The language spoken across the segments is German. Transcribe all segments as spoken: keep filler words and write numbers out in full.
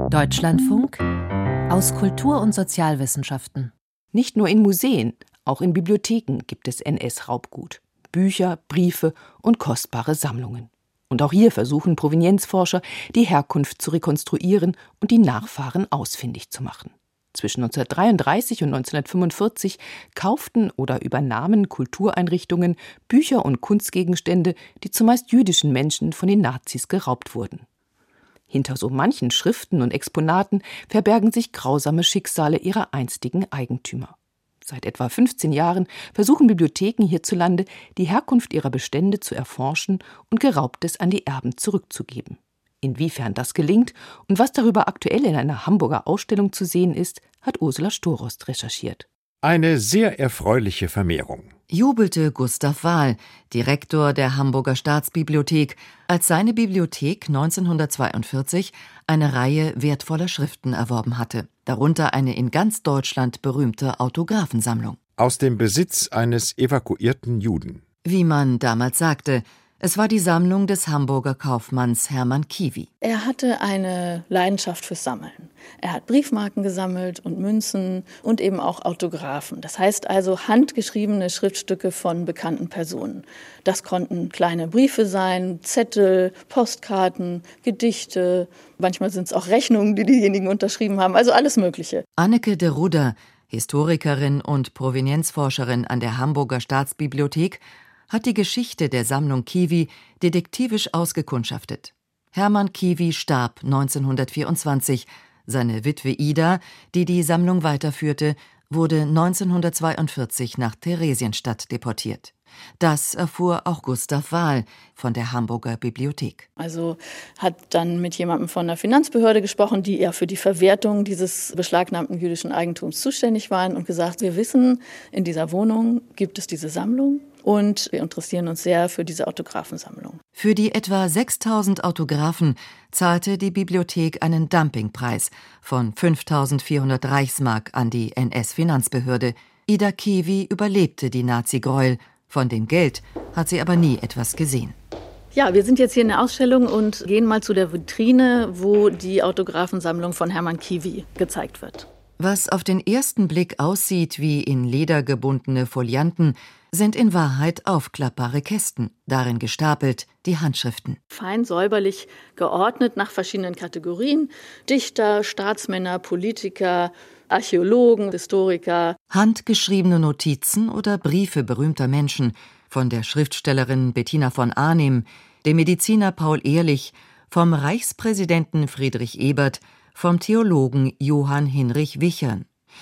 Deutschlandfunk aus Kultur- und Sozialwissenschaften. Nicht nur in Museen, auch in Bibliotheken gibt es N S-Raubgut. Bücher, Briefe und kostbare Sammlungen. Und auch hier versuchen Provenienzforscher, die Herkunft zu rekonstruieren und die Nachfahren ausfindig zu machen. Zwischen neunzehnhundertdreiunddreißig und neunzehnhundertfünfundvierzig kauften oder übernahmen Kultureinrichtungen Bücher und Kunstgegenstände, die zumeist jüdischen Menschen von den Nazis geraubt wurden. Hinter so manchen Schriften und Exponaten verbergen sich grausame Schicksale ihrer einstigen Eigentümer. Seit etwa fünfzehn Jahren versuchen Bibliotheken hierzulande, die Herkunft ihrer Bestände zu erforschen und Geraubtes an die Erben zurückzugeben. Inwiefern das gelingt und was darüber aktuell in einer Hamburger Ausstellung zu sehen ist, hat Ursula Storost recherchiert. Eine sehr erfreuliche Vermehrung, Jubelte Gustav Wahl, Direktor der Hamburger Staatsbibliothek, als seine Bibliothek neunzehnhundertzweiundvierzig eine Reihe wertvoller Schriften erworben hatte, darunter eine in ganz Deutschland berühmte Autographensammlung. Aus dem Besitz eines evakuierten Juden. Wie man damals sagte, es war die Sammlung des Hamburger Kaufmanns Hermann Kiwi. Er hatte eine Leidenschaft fürs Sammeln. Er hat Briefmarken gesammelt und Münzen und eben auch Autographen. Das heißt also handgeschriebene Schriftstücke von bekannten Personen. Das konnten kleine Briefe sein, Zettel, Postkarten, Gedichte. Manchmal sind es auch Rechnungen, die diejenigen unterschrieben haben. Also alles Mögliche. Anneke de Rudder, Historikerin und Provenienzforscherin an der Hamburger Staatsbibliothek, hat die Geschichte der Sammlung Kiwi detektivisch ausgekundschaftet. Hermann Kiwi starb neunzehnhundertvierundzwanzig. Seine Witwe Ida, die die Sammlung weiterführte, wurde neunzehnhundertzweiundvierzig nach Theresienstadt deportiert. Das erfuhr auch Gustav Wahl von der Hamburger Bibliothek. Also hat dann mit jemandem von der Finanzbehörde gesprochen, die ja für die Verwertung dieses beschlagnahmten jüdischen Eigentums zuständig waren und gesagt, wir wissen, in dieser Wohnung gibt es diese Sammlung. Und wir interessieren uns sehr für diese Autographensammlung. Für die etwa sechstausend Autographen zahlte die Bibliothek einen Dumpingpreis von fünftausendvierhundert Reichsmark an die N S-Finanzbehörde. Ida Kiwi überlebte die Nazi-Gräuel. Von dem Geld hat sie aber nie etwas gesehen. Ja, wir sind jetzt hier in der Ausstellung und gehen mal zu der Vitrine, wo die Autographensammlung von Hermann Kiwi gezeigt wird. Was auf den ersten Blick aussieht wie in Leder gebundene Folianten, sind in Wahrheit aufklappbare Kästen, darin gestapelt die Handschriften. Fein säuberlich geordnet nach verschiedenen Kategorien. Dichter, Staatsmänner, Politiker, Archäologen, Historiker. Handgeschriebene Notizen oder Briefe berühmter Menschen, von der Schriftstellerin Bettina von Arnim, dem Mediziner Paul Ehrlich, vom Reichspräsidenten Friedrich Ebert, vom Theologen Johann Hinrich Wichern.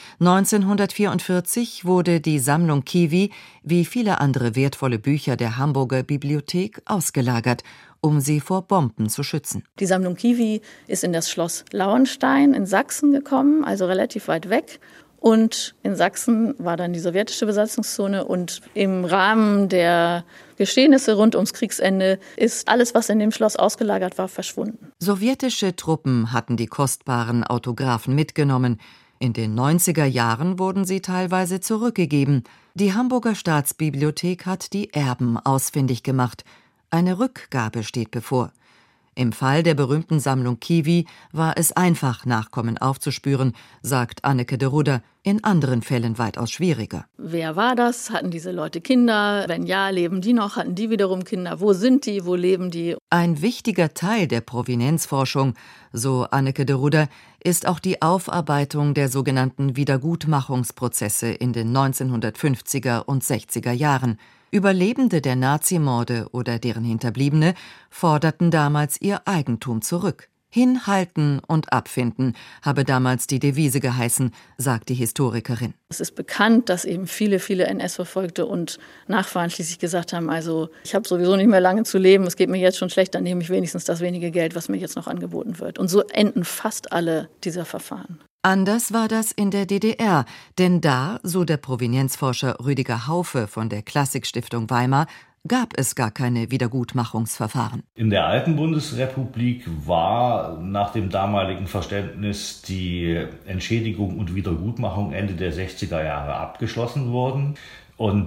neunzehnhundertvierundvierzig wurde die Sammlung Kiwi, wie viele andere wertvolle Bücher der Hamburger Bibliothek, ausgelagert, um sie vor Bomben zu schützen. Die Sammlung Kiwi ist in das Schloss Lauenstein in Sachsen gekommen, also relativ weit weg. Und in Sachsen war dann die sowjetische Besatzungszone und im Rahmen der Geschehnisse rund ums Kriegsende ist alles, was in dem Schloss ausgelagert war, verschwunden. Sowjetische Truppen hatten die kostbaren Autographen mitgenommen. In den neunziger Jahren wurden sie teilweise zurückgegeben. Die Hamburger Staatsbibliothek hat die Erben ausfindig gemacht. Eine Rückgabe steht bevor. Im Fall der berühmten Sammlung Kiwi war es einfach, Nachkommen aufzuspüren, sagt Anneke de Rudder, in anderen Fällen weitaus schwieriger. Wer war das? Hatten diese Leute Kinder? Wenn ja, leben die noch? Hatten die wiederum Kinder? Wo sind die? Wo leben die? Ein wichtiger Teil der Provenienzforschung, so Anneke de Rudder, ist auch die Aufarbeitung der sogenannten Wiedergutmachungsprozesse in den neunzehnhundertfünfziger und sechziger Jahren. Überlebende der Nazimorde oder deren Hinterbliebene forderten damals ihr Eigentum zurück. Hinhalten und abfinden habe damals die Devise geheißen, sagt die Historikerin. Es ist bekannt, dass eben viele, viele N S-Verfolgte und Nachfahren schließlich gesagt haben, also ich habe sowieso nicht mehr lange zu leben, es geht mir jetzt schon schlecht, dann nehme ich wenigstens das wenige Geld, was mir jetzt noch angeboten wird. Und so enden fast alle dieser Verfahren. Anders war das in der D D R, denn da, so der Provenienzforscher Rüdiger Haufe von der Klassikstiftung Weimar, gab es gar keine Wiedergutmachungsverfahren. In der alten Bundesrepublik war nach dem damaligen Verständnis die Entschädigung und Wiedergutmachung Ende der sechziger Jahre abgeschlossen worden. Und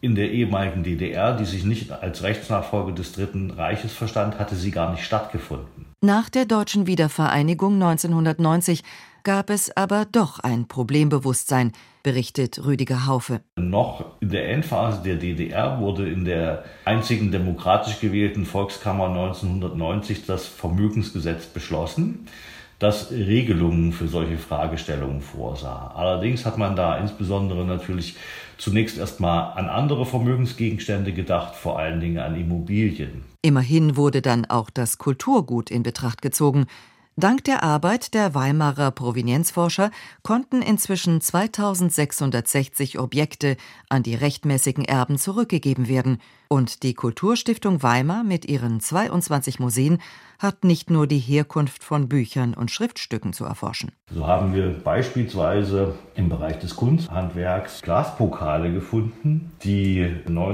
In der ehemaligen D D R, die sich nicht als Rechtsnachfolge des Dritten Reiches verstand, hatte sie gar nicht stattgefunden. Nach der deutschen Wiedervereinigung neunzehnhundertneunzig gab es aber doch ein Problembewusstsein, berichtet Rüdiger Haufe. Noch in der Endphase der D D R wurde in der einzigen demokratisch gewählten Volkskammer neunzehnhundertneunzig das Vermögensgesetz beschlossen, das Regelungen für solche Fragestellungen vorsah. Allerdings hat man da insbesondere natürlich zunächst erstmal an andere Vermögensgegenstände gedacht, vor allen Dingen an Immobilien. Immerhin wurde dann auch das Kulturgut in Betracht gezogen. Dank der Arbeit der Weimarer Provenienzforscher konnten inzwischen zweitausendsechshundertsechzig Objekte an die rechtmäßigen Erben zurückgegeben werden. Und die Kulturstiftung Weimar mit ihren zweiundzwanzig Museen hat nicht nur die Herkunft von Büchern und Schriftstücken zu erforschen. So haben wir beispielsweise im Bereich des Kunsthandwerks Glaspokale gefunden, die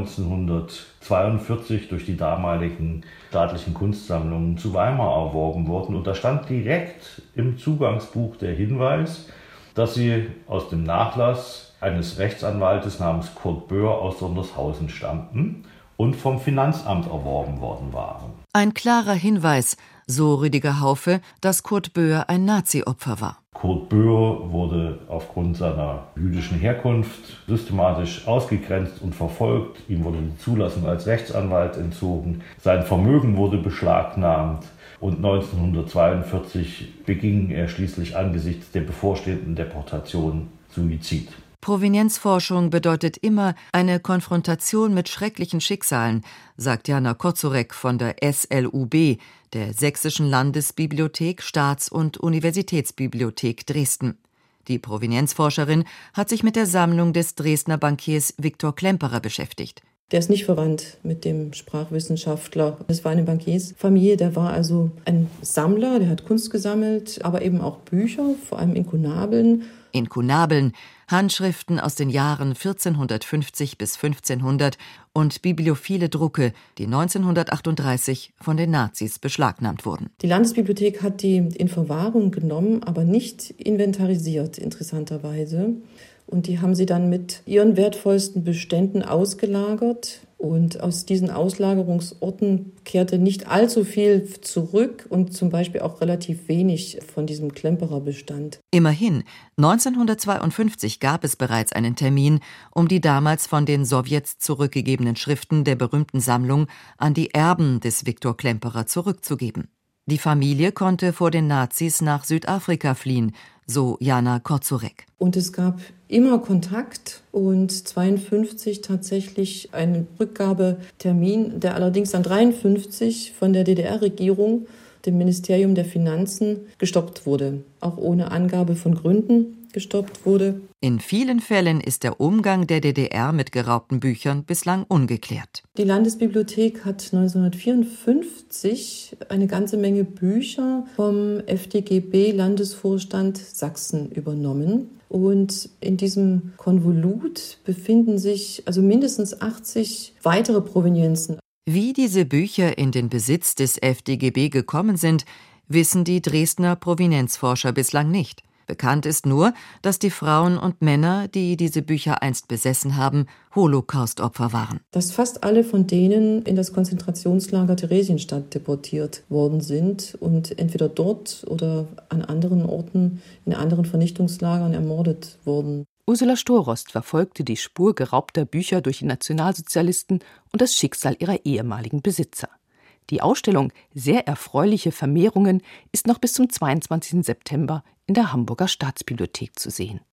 neunzehnhundertzweiundvierzig durch die damaligen staatlichen Kunstsammlungen zu Weimar erworben wurden. Und da stand direkt im Zugangsbuch der Hinweis, dass sie aus dem Nachlass eines Rechtsanwaltes namens Kurt Böhr aus Sondershausen stammten und vom Finanzamt erworben worden waren. Ein klarer Hinweis, so Rüdiger Haufe, dass Kurt Böhr ein Nazi-Opfer war. Kurt Böhr wurde aufgrund seiner jüdischen Herkunft systematisch ausgegrenzt und verfolgt. Ihm wurde die Zulassung als Rechtsanwalt entzogen. Sein Vermögen wurde beschlagnahmt. Und neunzehnhundertzweiundvierzig beging er schließlich angesichts der bevorstehenden Deportation Suizid. Provenienzforschung bedeutet immer eine Konfrontation mit schrecklichen Schicksalen, sagt Jana Kozurek von der S L U B, der Sächsischen Landesbibliothek, Staats- und Universitätsbibliothek Dresden. Die Provenienzforscherin hat sich mit der Sammlung des Dresdner Bankiers Viktor Klemperer beschäftigt. Der ist nicht verwandt mit dem Sprachwissenschaftler. Es war eine Bankiersfamilie, der war also ein Sammler, der hat Kunst gesammelt, aber eben auch Bücher, vor allem Inkunabeln. Inkunabeln, Handschriften aus den Jahren vierzehnhundertfünfzig bis fünfzehnhundert und bibliophile Drucke, die neunzehnhundertachtunddreißig von den Nazis beschlagnahmt wurden. Die Landesbibliothek hat die in Verwahrung genommen, aber nicht inventarisiert, interessanterweise. Und die haben sie dann mit ihren wertvollsten Beständen ausgelagert. Und aus diesen Auslagerungsorten kehrte nicht allzu viel zurück und zum Beispiel auch relativ wenig von diesem Klemperer Bestand. Immerhin, neunzehnhundertzweiundfünfzig gab es bereits einen Termin, um die damals von den Sowjets zurückgegebenen Schriften der berühmten Sammlung an die Erben des Viktor Klemperer zurückzugeben. Die Familie konnte vor den Nazis nach Südafrika fliehen, so Jana Kozurek. Und es gab immer Kontakt und zweiundfünfzig tatsächlich einen Rückgabetermin, der allerdings dann dreiundfünfzig von der D D R-Regierung, dem Ministerium der Finanzen, gestoppt wurde. Auch ohne Angabe von Gründen gestoppt wurde. In vielen Fällen ist der Umgang der D D R mit geraubten Büchern bislang ungeklärt. Die Landesbibliothek hat neunzehnhundertvierundfünfzig eine ganze Menge Bücher vom F D G B-Landesvorstand Sachsen übernommen. Und in diesem Konvolut befinden sich also mindestens achtzig weitere Provenienzen. Wie diese Bücher in den Besitz des F D G B gekommen sind, wissen die Dresdner Provenienzforscher bislang nicht. Bekannt ist nur, dass die Frauen und Männer, die diese Bücher einst besessen haben, Holocaust-Opfer waren. Dass fast alle von denen in das Konzentrationslager Theresienstadt deportiert worden sind und entweder dort oder an anderen Orten in anderen Vernichtungslagern ermordet wurden. Ursula Storost verfolgte die Spur geraubter Bücher durch die Nationalsozialisten und das Schicksal ihrer ehemaligen Besitzer. Die Ausstellung »Sehr erfreuliche Vermehrungen« ist noch bis zum zweiundzwanzigsten September in der Hamburger Staatsbibliothek zu sehen.